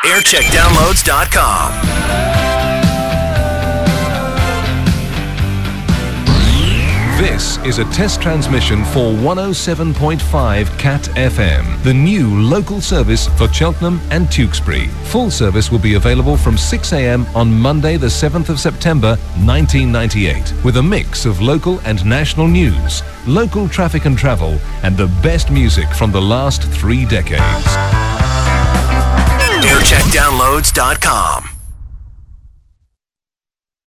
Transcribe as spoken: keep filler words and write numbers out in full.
aircheck downloads dot com. This is a test transmission for one oh seven point five Cat F M, the new local service for Cheltenham and Tewkesbury. Full service will be available from six a m on Monday the seventh of September nineteen ninety-eight, with a mix of local and national news, local traffic and travel, and the best music from the last three decades. aircheck downloads dot com.